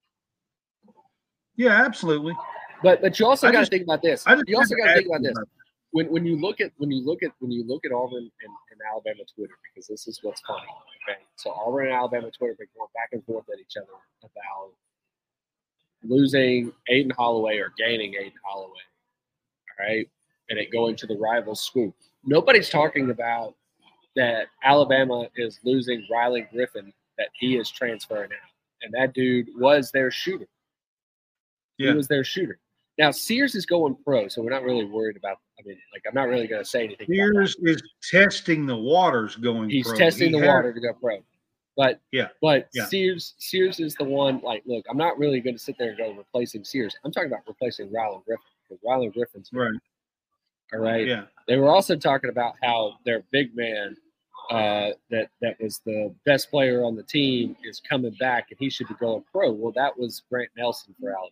Yeah, absolutely. But but you also I got to just- think about this. I just You also wanted got to to think about ask this. you When when you look at when you look at when you look at Auburn and, and Alabama Twitter, because this is what's funny. Okay, so Auburn and Alabama Twitter have been going back and forth at each other about losing Aiden Holloway or gaining Aiden Holloway. All right, and it going to the rival school. Nobody's talking about that Alabama is losing Riley Griffin, that he is transferring out, and that dude was their shooter. Yeah. He was their shooter. Now Sears is going pro, so we're not really worried about. I mean, like I'm not really going to say anything. about Sears is testing the waters going He's pro. testing He the had- water to go pro. But Yeah, but yeah. Sears Sears is the one. Like, look, I'm not really going to sit there and go replacing Sears. I'm talking about replacing Rylan Griffin, because Rylan Griffin's Right. all right. Yeah. They were also talking about how their big man, uh, that that was the best player on the team, is coming back and he should be going pro. Well, that was Grant Nelson for Alabama.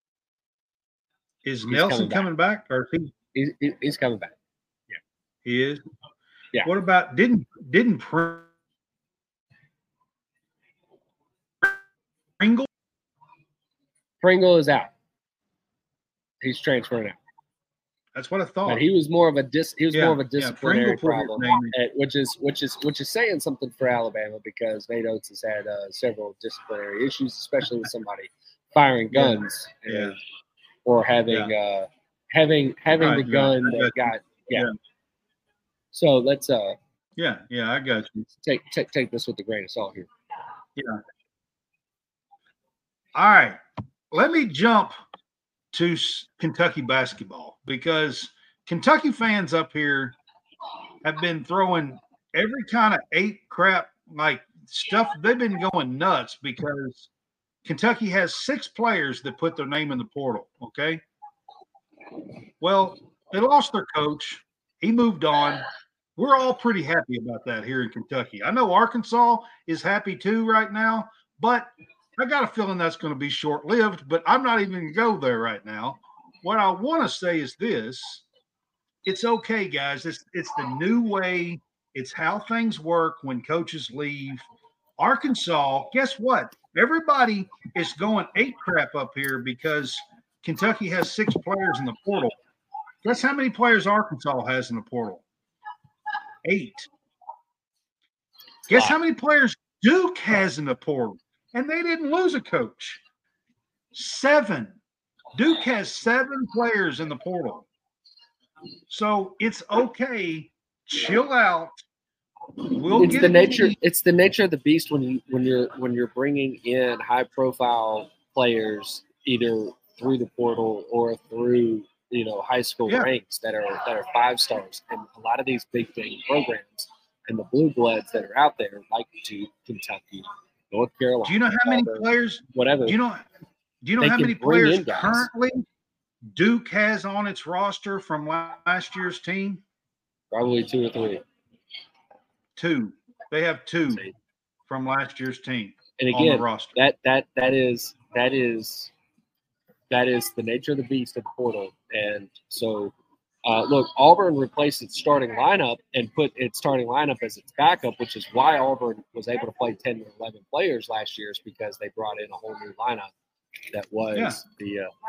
Is He's Nelson coming coming back, or is he? He's, he- he's coming back. He is. Yeah. What about didn't didn't Pr- Pringle? Pringle is out. He's transferring out. That's what I thought. But he was more of a dis. He was Yeah, more of a yeah, disciplinary Pringle put his problem, name in. at- which is which is which is saying something for Alabama, because Nate Oates has had uh, several disciplinary issues, especially with somebody firing Yeah, guns, and- yeah. or having uh, having having Right, the yeah, gun I that got got yeah. Yeah. So let's uh Yeah, yeah, I got you. take take take this with a grain of salt here. All right, let me jump to s- Kentucky basketball, because Kentucky fans up here have been throwing every kind of ape crap like stuff. They've been going nuts because Kentucky has six players that put their name in the portal. Okay. Well, they lost their coach. He moved on. We're all pretty happy about that here in Kentucky. I know Arkansas is happy too right now, but I got a feeling that's going to be short-lived, but I'm not even going to go there right now. What I want to say is this. It's okay, guys. It's, it's the new way. It's how things work when coaches leave. Arkansas, guess what? Everybody is going ape crap up here because Kentucky has six players in the portal. Guess how many players Arkansas has in the portal? Eight. Guess how many players Duke has in the portal? And they didn't lose a coach. Seven. Duke has seven players in the portal. So it's okay. Chill out. We'll it's get the it nature. easy. It's the nature of the beast when you when you're when you're bringing in high profile players either through the portal or through you know high school Yeah. ranks that are that are five stars, and a lot of these big big programs and the blue bloods that are out there like Duke, Kentucky, North Carolina. Do you know how many Auburn, players? Whatever. Do you know? Do you know They how can many bring players in guys. currently Duke has on its roster from last year's team? Probably two or three. Two. They have two See? from last year's team And on the again, roster. that that that is that is that is the nature of the beast of the portal. And so, uh, look, Auburn replaced its starting lineup and put its starting lineup as its backup, which is why Auburn was able to play ten or eleven players last year, is because they brought in a whole new lineup that was Yeah. the uh,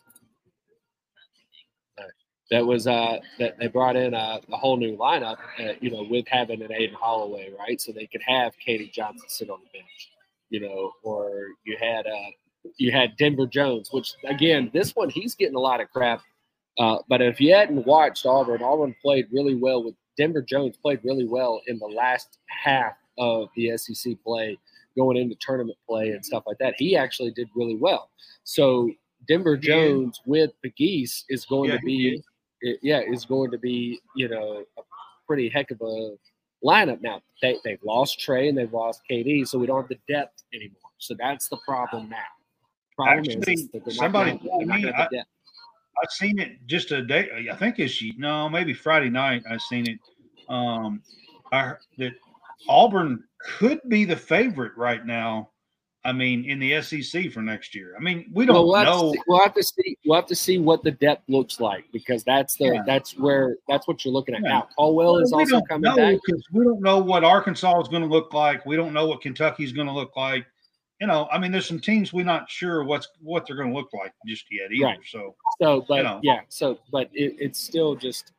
that was uh, that they brought in a, a whole new lineup, uh, you know, with having an Aiden Holloway, right? So they could have Katie Johnson sit on the bench, you know, or you had uh, you had Denver Jones, which again, this one he's getting a lot of crap. Uh, but if you hadn't watched Auburn, Auburn played really well with Denver Jones played really well in the last half of the S E C play, going into tournament play and stuff like that. He actually did really well. So Denver Jones with Pegues is going Yeah, to he be. It, yeah, is going to be, you know, a pretty heck of a lineup now. They, they've lost Trey and they've lost K D, so we don't have the depth anymore. So that's the problem now. Problem Actually, is, is that they're somebody not gonna, told they're not me, gonna have the depth. I've seen it just a day. I think it's no, maybe Friday night. I seen it. Um, I heard that Auburn could be the favorite right now. I mean, in the S E C for next year. I mean, we don't Well, we'll have, know. to see, we'll have to see. We'll have to see what the depth looks like, because that's the Yeah. that's where that's what you're looking at Yeah. now. Caldwell is we also don't coming know back. because we don't know what Arkansas is going to look like. We don't know what Kentucky is going to look like. You know, I mean, there's some teams we're not sure what's what they're going to look like just yet either. Right. So So, but You know. yeah, so but it, it's still just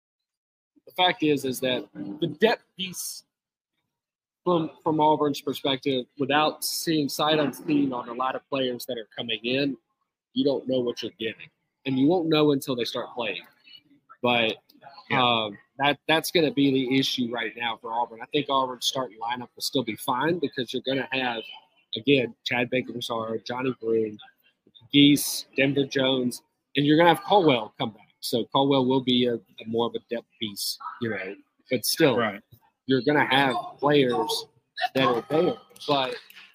the fact is is that the depth piece from from Auburn's perspective, without seeing sight unseen on a lot of players that are coming in, you don't know what you're getting, and you won't know until they start playing. But Yeah. um, that that's going to be the issue right now for Auburn. I think Auburn's starting lineup will still be fine, because you're going to have, again, Chad Baker-Massaro, Johnny Broome, Geese, Denver Jones, and you're going to have Caldwell come back. So Caldwell will be a, a more of a depth piece, you know, but still, right. you're going to have players that are there. But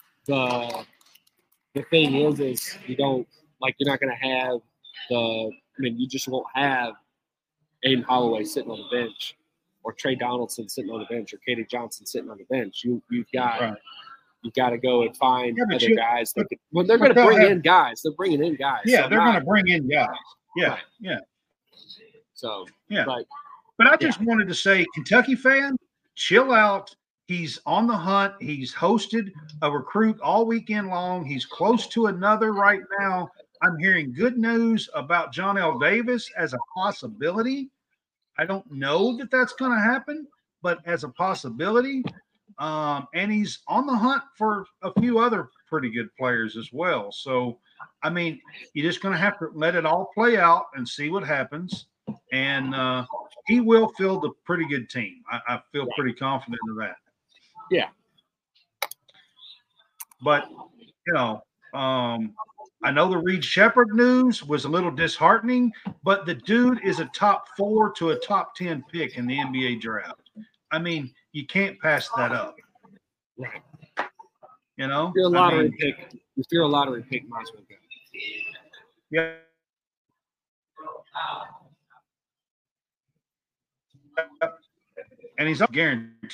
the the thing is, is you don't like you're not going to have the. I mean, you just won't have Aiden Holloway sitting on the bench, or Trey Donaldson sitting on the bench, or Katie Johnson sitting on the bench. You you've got Right. you got to go and find Yeah, but other you- guys. That but- could, well, they're but going to they'll bring have- in guys. They're bringing in guys. Yeah, So they're not- going to bring in guys. Yeah, Right. yeah. So Yeah. but But I just wanted to say, Kentucky fan, chill out. He's on the hunt. He's hosted a recruit all weekend long. He's close to another right now. I'm hearing good news about John L. Davis as a possibility. I don't know that that's going to happen, but as a possibility. Um, and he's on the hunt for a few other pretty good players as well. So, I mean, you're just going to have to let it all play out and see what happens. And uh, he will field a pretty good team. I, I feel pretty confident of that. Yeah. But, you know, um, I know the Reed Shepherd news was a little disheartening, but the dude is a top four to a top ten pick in the N B A draft. I mean, you can't pass that up. right. You know? If you're a I lottery mean, pick, if you're a lottery pick, might as well go. yeah. And he's up guaranteed.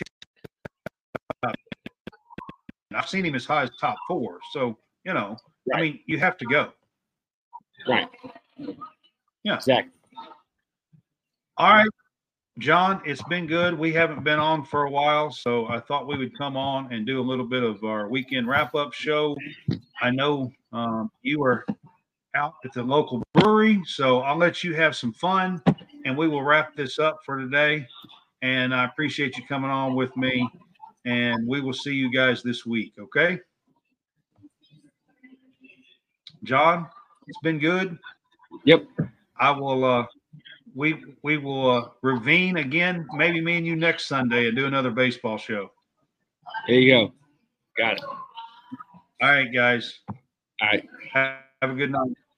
I've seen him as high as top four. So, you know, I Right. mean, you have to go. Right. Yeah. Exactly. All right, John, it's been good. We haven't been on for a while, so I thought we would come on and do a little bit of our weekend wrap-up show. I know um, you were out at the local brewery, so I'll let you have some fun, and we will wrap this up for today. And I appreciate you coming on with me. and we will see you guys this week. Okay. John, it's been good. Yep. I will, uh, we, we will uh, revene again, maybe me and you next Sunday and do another baseball show. There you go. Got it. All right, guys. All right. Have a good night.